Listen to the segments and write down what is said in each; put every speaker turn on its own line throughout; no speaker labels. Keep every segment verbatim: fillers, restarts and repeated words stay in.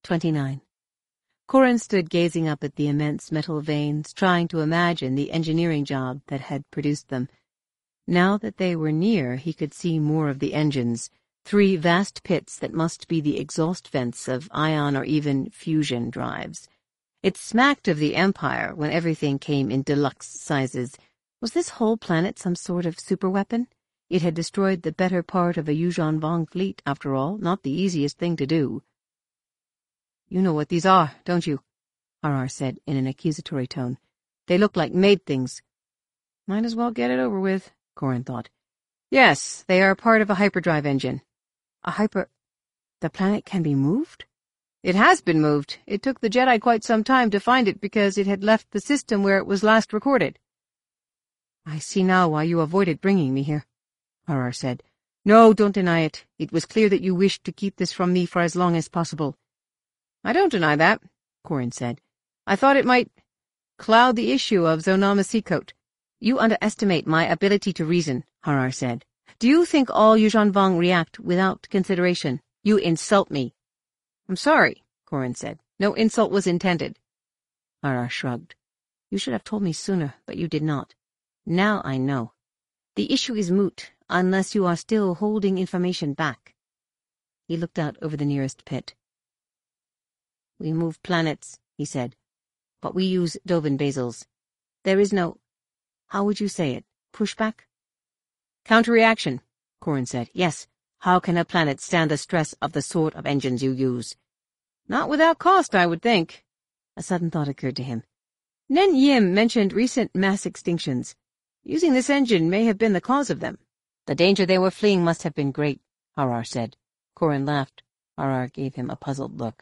twenty-nine. Corin stood gazing up at the immense metal veins, trying to imagine the engineering job that had produced them. Now that they were near, he could see more of the engines, three vast pits that must be the exhaust vents of ion or even fusion drives. It smacked of the Empire when everything came in deluxe sizes. Was this whole planet some sort of superweapon? It had destroyed the better part of a Yuuzhan Vong fleet, after all, not the easiest thing to do. "You know what these are, don't you?" Harar said in an accusatory tone. "They look like made things." Might as well get it over with, Corin thought. "Yes, they are part of a hyperdrive engine." A hyper... The planet can be moved? "It has been moved. It took the Jedi quite some time to find it because it had left the system where it was last recorded." "I see now why you avoided bringing me here," Harar said. "No, don't deny it. It was clear that you wished to keep this from me for as long as possible." "I don't deny that," Corin said. "I thought it might cloud the issue of Zonama Seacoat." "You underestimate my ability to reason," Harar said. "Do you think all Yuuzhan Vong react without consideration? You insult me." "I'm sorry," Corin said. "No insult was intended." Harar shrugged. "You should have told me sooner, but you did not. Now I know. The issue is moot, unless you are still holding information back." He looked out over the nearest pit. "We move planets," he said, "but we use Dovin basals. There is no, how would you say it, pushback?" "Counter-reaction," Corin said. "Yes. How can a planet stand the stress of the sort of engines you use?" "Not without cost, I would think." A sudden thought occurred to him. Nen Yim mentioned recent mass extinctions. Using this engine may have been the cause of them. "The danger they were fleeing must have been great," Harar said. Corin laughed. Harar gave him a puzzled look.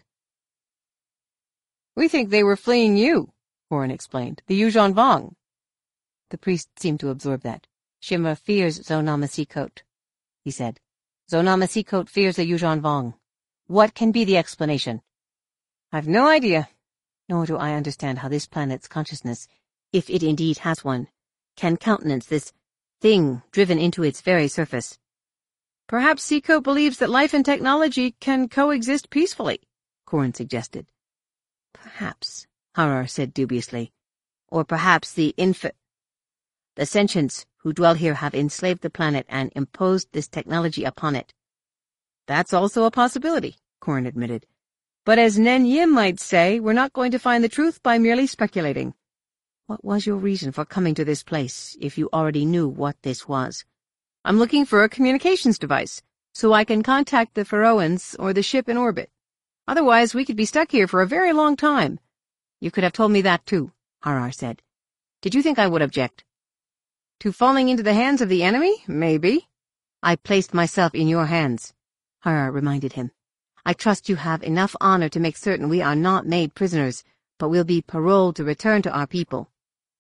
"We think they were fleeing you," Corin explained. "The Yuuzhan Vong." The priest seemed to absorb that. "Shimmer fears Zonama Seacoat," he said. "Zonama Seacoat fears the Yuuzhan Vong. What can be the explanation?" "I've no idea. Nor do I understand how this planet's consciousness, if it indeed has one, can countenance this thing driven into its very surface." "Perhaps Seacoat believes that life and technology can coexist peacefully," Corin suggested. "Perhaps," Harar said dubiously. "Or perhaps the inf- the sentients who dwell here have enslaved the planet and imposed this technology upon it." "That's also a possibility," Corin admitted. "But as Nen Yim might say, we're not going to find the truth by merely speculating." "What was your reason for coming to this place, if you already knew what this was?" "I'm looking for a communications device, so I can contact the Pharaohans or the ship in orbit. Otherwise, we could be stuck here for a very long time." "You could have told me that, too," Harar said. "Did you think I would object?" "To falling into the hands of the enemy? Maybe." "I placed myself in your hands," Harar reminded him. "I trust you have enough honor to make certain we are not made prisoners, but will be paroled to return to our people."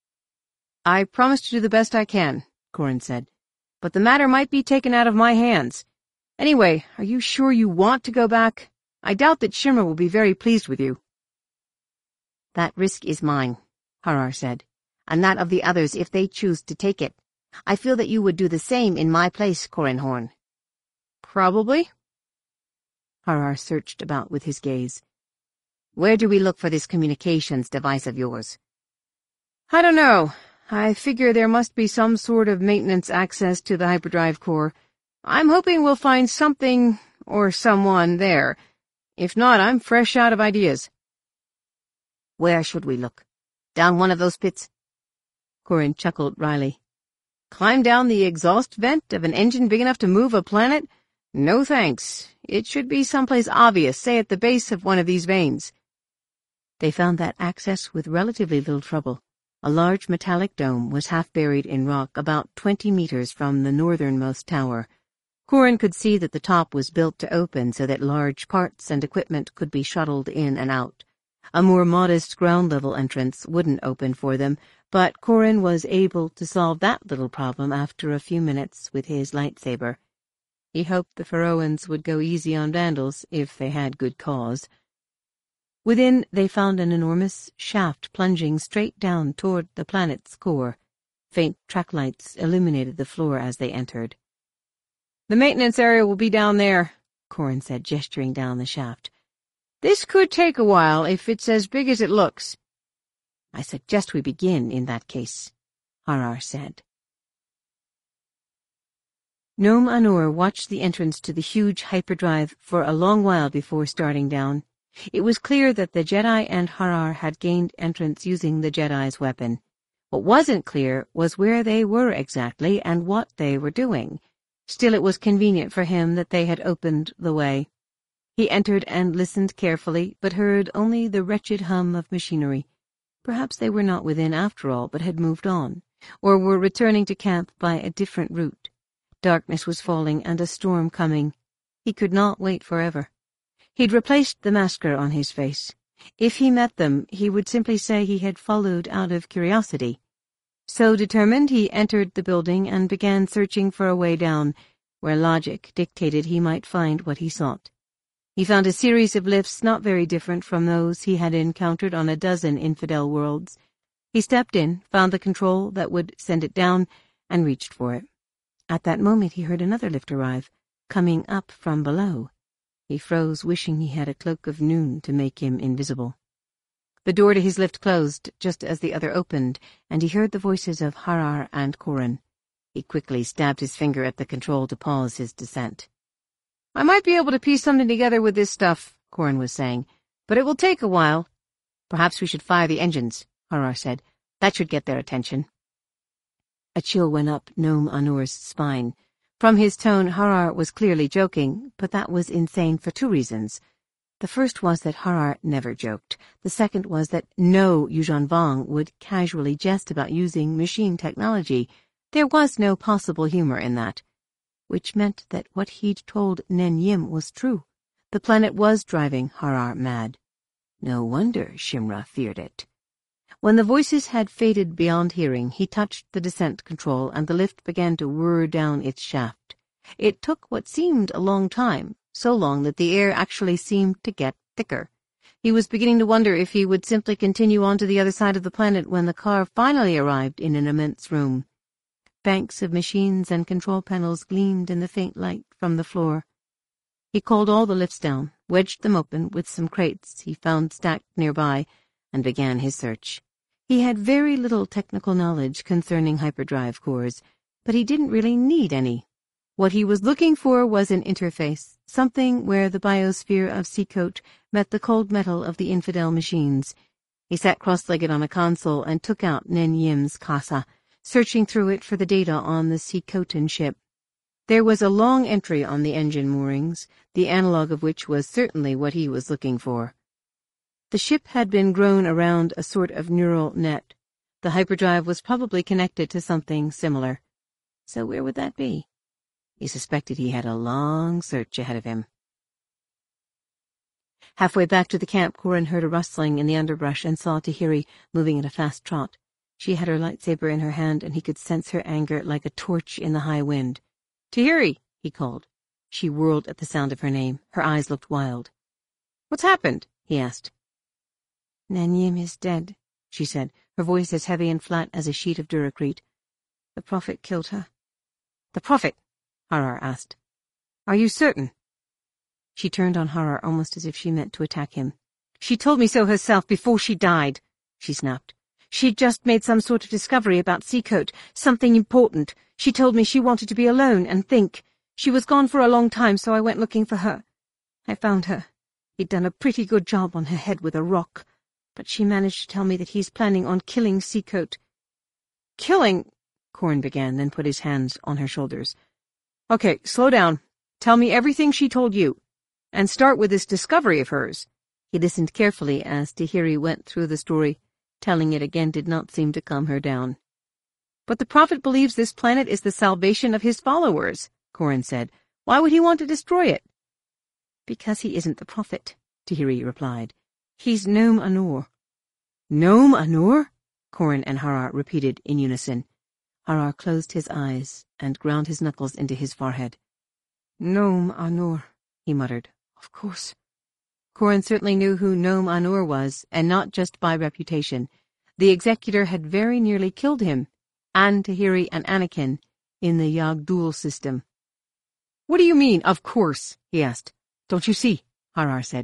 "I promise to do the best I can," Corin said. "But the matter might be taken out of my hands. Anyway, are you sure you want to go back? I doubt that Shimmer will be very pleased with you." "That risk is mine," Harar said, "and that of the others if they choose to take it. I feel that you would do the same in my place, Corin Horn." "Probably." Harar searched about with his gaze. "Where do we look for this communications device of yours?" "I don't know. I figure there must be some sort of maintenance access to the hyperdrive core. I'm hoping we'll find something or someone there. If not, I'm fresh out of ideas." "Where should we look? Down one of those pits?" Corin chuckled wryly. "Climb down the exhaust vent of an engine big enough to move a planet? No thanks. It should be someplace obvious, say at the base of one of these veins." They found that access with relatively little trouble. A large metallic dome was half buried in rock about twenty meters from the northernmost tower. Corin could see that the top was built to open so that large parts and equipment could be shuttled in and out. A more modest ground-level entrance wouldn't open for them, but Corin was able to solve that little problem after a few minutes with his lightsaber. He hoped the Pharaohans would go easy on vandals if they had good cause. Within, they found an enormous shaft plunging straight down toward the planet's core. Faint track lights illuminated the floor as they entered. "The maintenance area will be down there," Corin said, gesturing down the shaft. This could take a while if it's as big as it looks. I suggest we begin in that case, Harar said. Noam Anur watched the entrance to the huge hyperdrive for a long while before starting down. It was clear that the Jedi and Harar had gained entrance using the Jedi's weapon. What wasn't clear was where they were exactly and what they were doing. Still, it was convenient for him that they had opened the way. He entered and listened carefully, but heard only the wretched hum of machinery. Perhaps they were not within after all, but had moved on, or were returning to camp by a different route. Darkness was falling and a storm coming. He could not wait forever. He'd replaced the masker on his face. If he met them, he would simply say he had followed out of curiosity. So determined, he entered the building and began searching for a way down, where logic dictated he might find what he sought. He found a series of lifts not very different from those he had encountered on a dozen infidel worlds. He stepped in, found the control that would send it down, and reached for it. At that moment he heard another lift arrive, coming up from below. He froze, wishing he had a cloak of noon to make him invisible. The door to his lift closed just as the other opened, and he heard the voices of Harar and Corran. He quickly stabbed his finger at the control to pause his descent. "I might be able to piece something together with this stuff," Corran was saying, "but it will take a while." "Perhaps we should fire the engines," Harar said. "That should get their attention." A chill went up Noam Anur's spine. From his tone, Harar was clearly joking, but that was insane for two reasons. The first was that Harar never joked. The second was that no Yuuzhan Vong would casually jest about using machine technology. There was no possible humor in that. Which meant that what he'd told Nen Yim was true. The planet was driving Harar mad. No wonder Shimra feared it. When the voices had faded beyond hearing, he touched the descent control and the lift began to whir down its shaft. It took what seemed a long time, so long that the air actually seemed to get thicker. He was beginning to wonder if he would simply continue on to the other side of the planet when the car finally arrived in an immense room. Banks of machines and control panels gleamed in the faint light from the floor. He called all the lifts down, wedged them open with some crates he found stacked nearby, and began his search. He had very little technical knowledge concerning hyperdrive cores, but he didn't really need any. What he was looking for was an interface, something where the biosphere of Seacote met the cold metal of the infidel machines. He sat cross-legged on a console and took out Nen Yim's casa, searching through it for the data on the Seacotan ship. There was a long entry on the engine moorings, the analog of which was certainly what he was looking for. The ship had been grown around a sort of neural net. The hyperdrive was probably connected to something similar. So where would that be? He suspected he had a long search ahead of him. Halfway back to the camp, Corran heard a rustling in the underbrush and saw Tahiri moving at a fast trot. She had her lightsaber in her hand, and he could sense her anger like a torch in the high wind. "Tahiri," he called. She whirled at the sound of her name. Her eyes looked wild. "What's happened?" he asked. "Nen Yim is dead," she said, her voice as heavy and flat as a sheet of duracrete. "The Prophet killed her." "The Prophet?" Harar asked. "Are you certain?" She turned on Harar almost as if she meant to attack him. "She told me so herself before she died," she snapped. "She'd just made some sort of discovery about Seacote, something important. She told me she wanted to be alone and think. She was gone for a long time, so I went looking for her. I found her. He'd done a pretty good job on her head with a rock, but she managed to tell me that he's planning on killing Seacote." "Killing?" Corran began, then put his hands on her shoulders. "Okay, slow down. Tell me everything she told you. And start with this discovery of hers." He listened carefully as Tahiri went through the story. Telling it again did not seem to calm her down. "But the Prophet believes this planet is the salvation of his followers," Corran said. "Why would he want to destroy it?" "Because he isn't the Prophet," Tahiri replied. "He's Noam Anur." "Noam Anur?" Corran and Harar repeated in unison. Harar closed his eyes and ground his knuckles into his forehead. "Noam Anur," he muttered. "Of course." Corran certainly knew who Noam Anur was, and not just by reputation. The Executor had very nearly killed him, and Tahiri and Anakin, in the Yagdul system. "What do you mean, of course?" he asked. "Don't you see?" Harar said.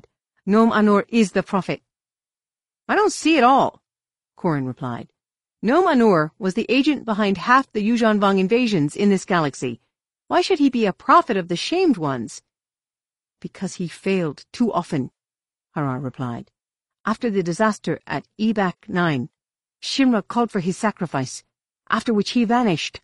Nom Anur is the prophet. I don't see it all, Corrin replied. Nom Anur was the agent behind half the Yuuzhan Vong invasions in this galaxy. Why should he be a prophet of the shamed ones? Because he failed too often, Harar replied. After the disaster at Ebak nine, Shinra called for his sacrifice, after which he vanished.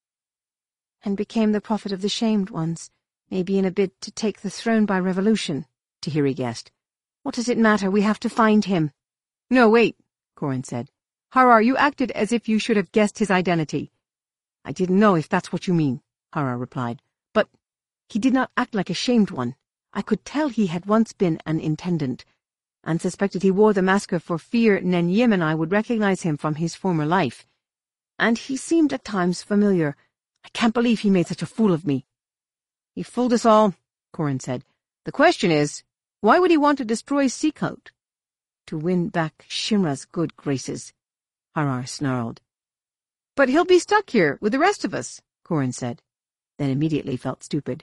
And became the prophet of the shamed ones, maybe in a bid to take the throne by revolution, Tahiri guessed. What does it matter? We have to find him. No, wait, Corrin said. Harar, you acted as if you should have guessed his identity. I didn't know if that's what you mean, Harar replied. But he did not act like a shamed one. I could tell he had once been an intendant, and suspected he wore the masker for fear Nen Yim and I would recognize him from his former life. And he seemed at times familiar. I can't believe he made such a fool of me. He fooled us all, Corrin said. The question is, why would he want to destroy Seacoat? To win back Shinra's good graces, Harar snarled. But he'll be stuck here with the rest of us, Corrin said, then immediately felt stupid.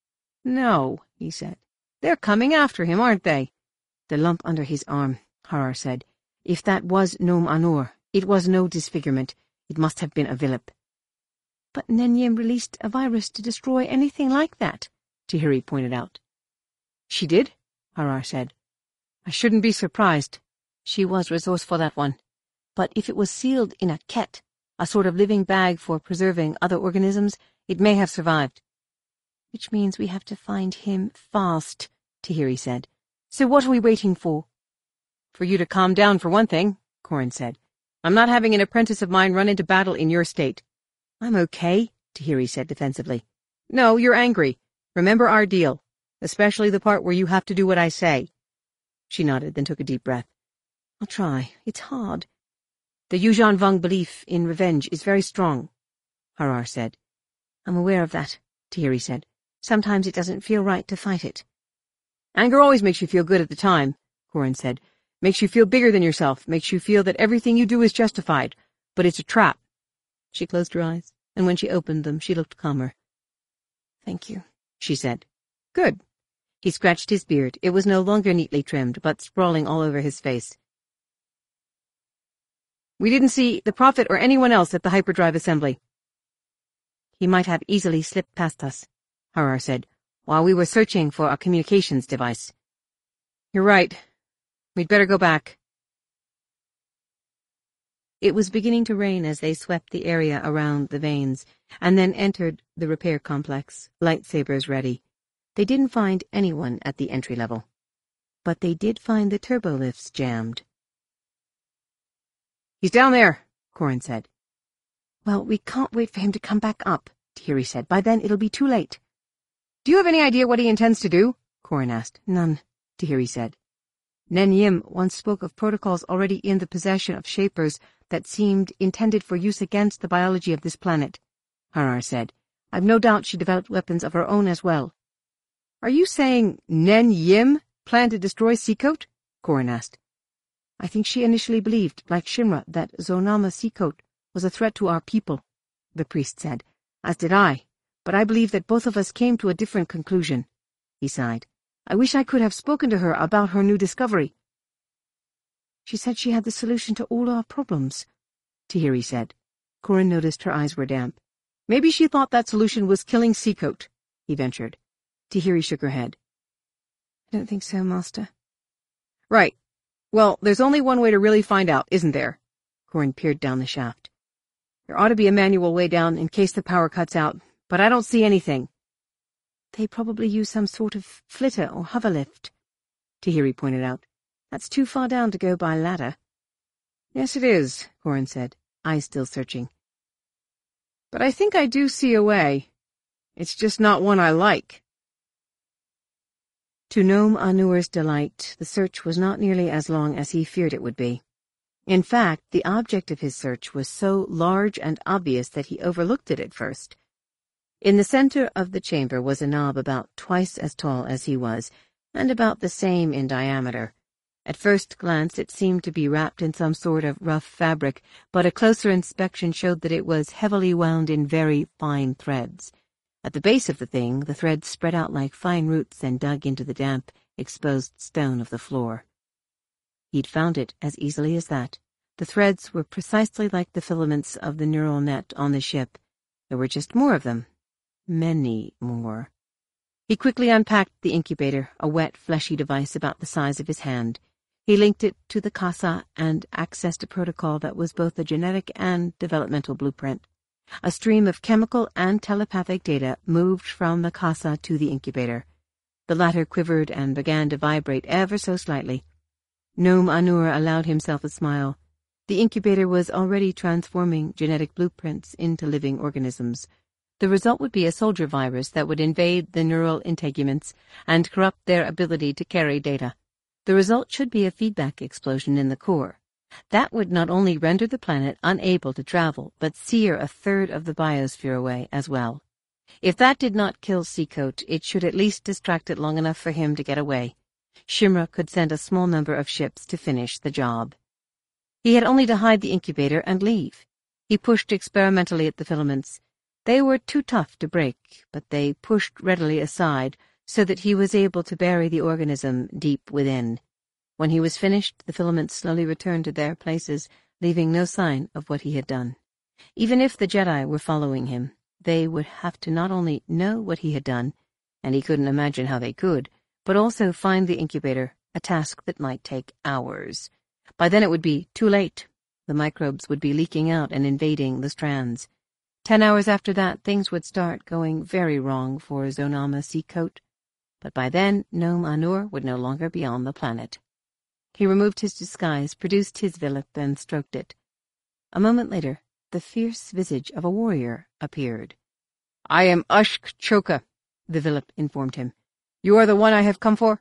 No, he said. They're coming after him, aren't they? The lump under his arm, Harar said. If that was Nom Anur, it was no disfigurement. It must have been a Vilip. But Nen Yim released a virus to destroy anything like that, Tahiri pointed out. She did? Harar said. I shouldn't be surprised. She was resourceful, that one. But if it was sealed in a ket, a sort of living bag for preserving other organisms, it may have survived. Which means we have to find him fast, Tahiri said. So what are we waiting for? For you to calm down, for one thing, Corrin said. I'm not having an apprentice of mine run into battle in your state. I'm okay, Tahiri said defensively. No, you're angry. Remember our deal, especially the part where you have to do what I say. She nodded, then took a deep breath. I'll try. It's hard. The Yuuzhan Vong belief in revenge is very strong, Harar said. I'm aware of that, Tahiri said. Sometimes it doesn't feel right to fight it. Anger always makes you feel good at the time, Corrin said. Makes you feel bigger than yourself, makes you feel that everything you do is justified. But it's a trap. She closed her eyes, and when she opened them, she looked calmer. Thank you, she said. Good. He scratched his beard. It was no longer neatly trimmed, but sprawling all over his face. We didn't see the Prophet or anyone else at the hyperdrive assembly. He might have easily slipped past us, Harar said, while we were searching for a communications device. You're right. We'd better go back. It was beginning to rain as they swept the area around the vanes, and then entered the repair complex, lightsabers ready. They didn't find anyone at the entry level, but they did find the turbolifts jammed. He's down there, Corrin said. Well, we can't wait for him to come back up, Tahiri said. By then it'll be too late. Do you have any idea what he intends to do? Corrin asked. None, Tahiri said. Nen Yim once spoke of protocols already in the possession of Shapers that seemed intended for use against the biology of this planet, Harar said. I've no doubt she developed weapons of her own as well. Are you saying Nen Yim planned to destroy Seacoat? Corrin asked. I think she initially believed, like Shinra, that Zonama Seacoat was a threat to our people, the priest said, as did I, but I believe that both of us came to a different conclusion. He sighed. I wish I could have spoken to her about her new discovery. She said she had the solution to all our problems, Tahiri said. Corrin noticed her eyes were damp. Maybe she thought that solution was killing Seacoat, he ventured. Tahiri shook her head. I don't think so, Master. Right. Well, there's only one way to really find out, isn't there? Corrin peered down the shaft. There ought to be a manual way down in case the power cuts out, but I don't see anything. They probably use some sort of flitter or hover lift, Tahiri pointed out. That's too far down to go by ladder. Yes, it is, Corrin said, eyes still searching. But I think I do see a way. It's just not one I like. To Nom Anur's delight, the search was not nearly as long as he feared it would be. In fact, the object of his search was so large and obvious that he overlooked it at first. In the center of the chamber was a knob about twice as tall as he was, and about the same in diameter. At first glance it seemed to be wrapped in some sort of rough fabric, but a closer inspection showed that it was heavily wound in very fine threads. At the base of the thing, the threads spread out like fine roots and dug into the damp, exposed stone of the floor. He'd found it as easily as that. The threads were precisely like the filaments of the neural net on the ship. There were just more of them. Many more. He quickly unpacked the incubator, a wet, fleshy device about the size of his hand. He linked it to the CASA and accessed a protocol that was both a genetic and developmental blueprint. A stream of chemical and telepathic data moved from the CASA to the incubator. The latter quivered and began to vibrate ever so slightly. Noam Anur allowed himself a smile. The incubator was already transforming genetic blueprints into living organisms. The result would be a soldier virus that would invade the neural integuments and corrupt their ability to carry data. The result should be a feedback explosion in the core. That would not only render the planet unable to travel, but sear a third of the biosphere away as well. If that did not kill Seacoat, it should at least distract it long enough for him to get away. Shimra could send a small number of ships to finish the job. He had only to hide the incubator and leave. He pushed experimentally at the filaments. They were too tough to break, but they pushed readily aside so that he was able to bury the organism deep within. When he was finished, the filaments slowly returned to their places, leaving no sign of what he had done. Even if the Jedi were following him, they would have to not only know what he had done, and he couldn't imagine how they could, but also find the incubator, a task that might take hours. By then it would be too late. The microbes would be leaking out and invading the strands. Ten hours after that, things would start going very wrong for Zonama Seacoat. But by then, Noam Anur would no longer be on the planet. He removed his disguise, produced his Vilip, and stroked it. A moment later, the fierce visage of a warrior appeared. "I am Ushk Choka," the Vilip informed him. "You are the one I have come for?"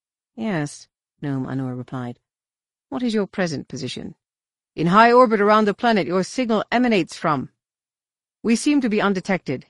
"Yes," Noam Anur replied. "What is your present position?" "In high orbit around the planet your signal emanates from. We seem to be undetected."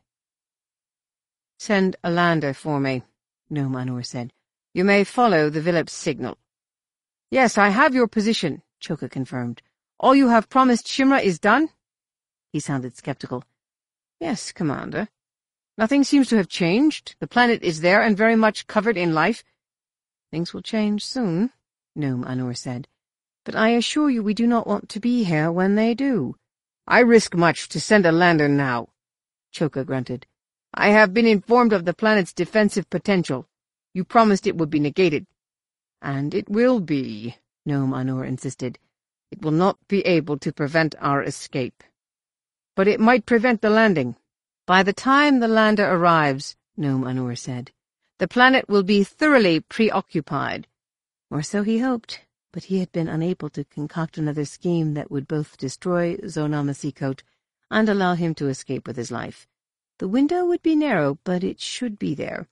"Send a lander for me," Noam Anur said. "You may follow the Vilip's signal." "Yes, I have your position," Choka confirmed. "All you have promised Shimra is done?" He sounded skeptical. "Yes, Commander. Nothing seems to have changed. The planet is there and very much covered in life." "Things will change soon," Noam Anur said. "But I assure you we do not want to be here when they do." "I risk much to send a lander now," Choka grunted. "I have been informed of the planet's defensive potential. You promised it would be negated." "And it will be," Noam Anur insisted. "It will not be able to prevent our escape. But it might prevent the landing. By the time the lander arrives," Noam Anur said, "the planet will be thoroughly preoccupied." Or so he hoped, but he had been unable to concoct another scheme that would both destroy Zonama Seacoat and allow him to escape with his life. The window would be narrow, but it should be there.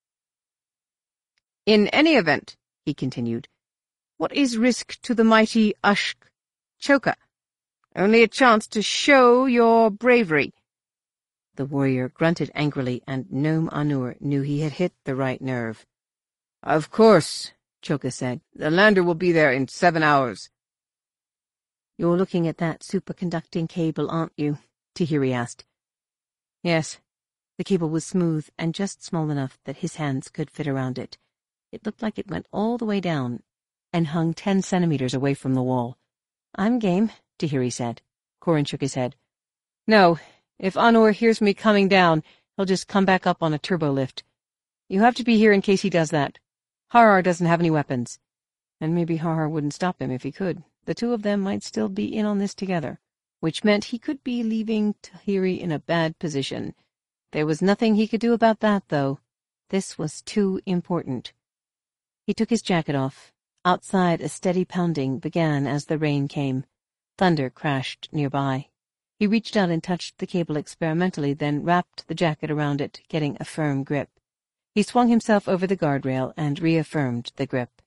"In any event," he continued, "what is risk to the mighty Ushk Choka? Only a chance to show your bravery." The warrior grunted angrily, and Noam Anur knew he had hit the right nerve. "Of course," Choka said. "The lander will be there in seven hours." "You're looking at that superconducting cable, aren't you?" Tahiri asked. "Yes." The cable was smooth and just small enough that his hands could fit around it. It looked like it went all the way down and hung ten centimeters away from the wall. "I'm game," Tahiri said. Corrin shook his head. "No, if Anur hears me coming down, he'll just come back up on a turbo lift. You have to be here in case he does that. Harar doesn't have any weapons. And maybe Harar wouldn't stop him if he could. The two of them might still be in on this together, which meant he could be leaving Tahiri in a bad position. There was nothing he could do about that, though. This was too important. He took his jacket off. Outside, a steady pounding began as the rain came. Thunder crashed nearby. He reached out and touched the cable experimentally, then wrapped the jacket around it, getting a firm grip. He swung himself over the guardrail and reaffirmed the grip.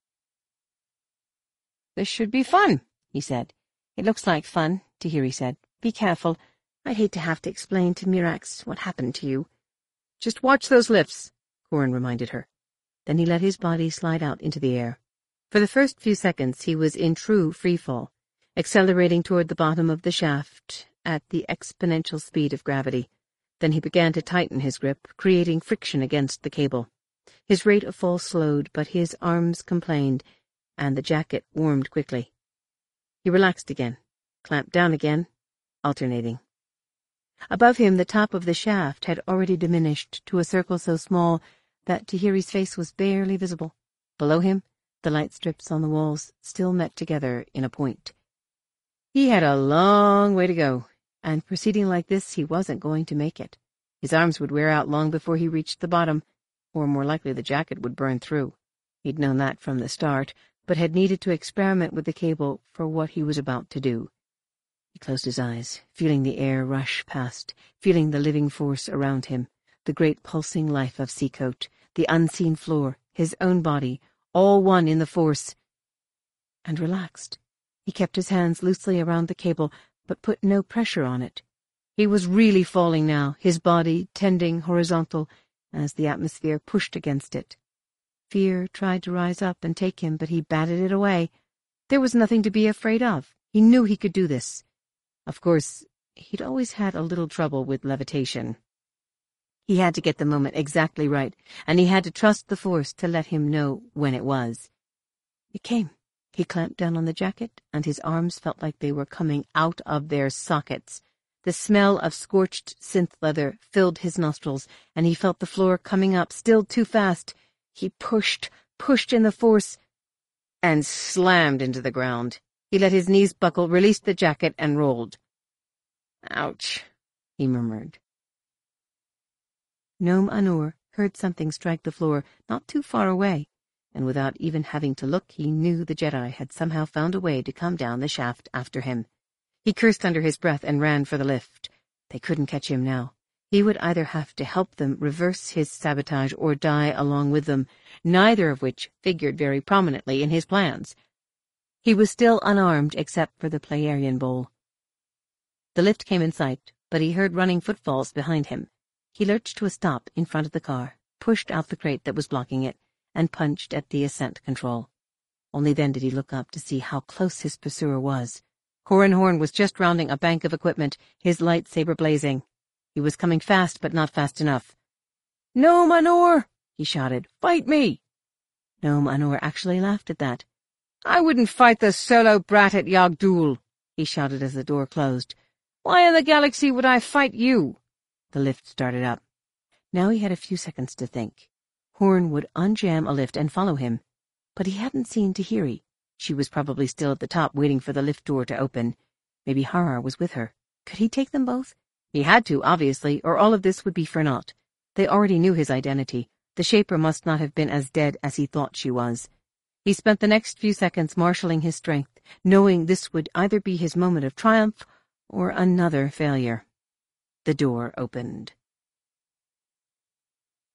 "This should be fun," he said. "It looks like fun," Tahiri said. "Be careful. I'd hate to have to explain to Mirax what happened to you." "Just watch those lifts," Corrin reminded her. Then he let his body slide out into the air. For the first few seconds he was in true freefall, accelerating toward the bottom of the shaft at the exponential speed of gravity. Then he began to tighten his grip, creating friction against the cable. His rate of fall slowed, but his arms complained, and the jacket warmed quickly. He relaxed again, clamped down again, alternating. Above him the top of the shaft had already diminished to a circle so small that Tahiri's face was barely visible. Below him, the light strips on the walls still met together in a point. He had a long way to go, and proceeding like this he wasn't going to make it. His arms would wear out long before he reached the bottom, or more likely the jacket would burn through. He'd known that from the start, but had needed to experiment with the cable for what he was about to do. He closed his eyes, feeling the air rush past, feeling the living force around him, the great pulsing life of Seacote, the unseen floor, his own body, all one in the force, and relaxed. He kept his hands loosely around the cable, but put no pressure on it. He was really falling now, his body tending horizontal, as the atmosphere pushed against it. Fear tried to rise up and take him, but he batted it away. There was nothing to be afraid of. He knew he could do this. Of course, he'd always had a little trouble with levitation. He had to get the moment exactly right, and he had to trust the force to let him know when it was. It came. He clamped down on the jacket, and his arms felt like they were coming out of their sockets. The smell of scorched synth leather filled his nostrils, and he felt the floor coming up still too fast. He pushed, pushed in the force, and slammed into the ground. He let his knees buckle, released the jacket, and rolled. "Ouch," he murmured. Noam Anur heard something strike the floor not too far away, and without even having to look he knew the Jedi had somehow found a way to come down the shaft after him. He cursed under his breath and ran for the lift. They couldn't catch him now. He would either have to help them reverse his sabotage or die along with them, neither of which figured very prominently in his plans. He was still unarmed except for the Pleiadian bowl. The lift came in sight, but he heard running footfalls behind him. He lurched to a stop in front of the car, pushed out the crate that was blocking it, and punched at the ascent control. Only then did he look up to see how close his pursuer was. Corran Horn was just rounding a bank of equipment, his lightsaber blazing. He was coming fast, but not fast enough. "Noam Anur!" he shouted. "Fight me!" Noam Anur actually laughed at that. "I wouldn't fight the solo brat at Yagdul," he shouted as the door closed. "Why in the galaxy would I fight you?" The lift started up. Now he had a few seconds to think. Horn would unjam a lift and follow him. But he hadn't seen Tahiri. She was probably still at the top waiting for the lift door to open. Maybe Harar was with her. Could he take them both? He had to, obviously, or all of this would be for naught. They already knew his identity. The Shaper must not have been as dead as he thought she was. He spent the next few seconds marshalling his strength, knowing this would either be his moment of triumph or another failure. The door opened.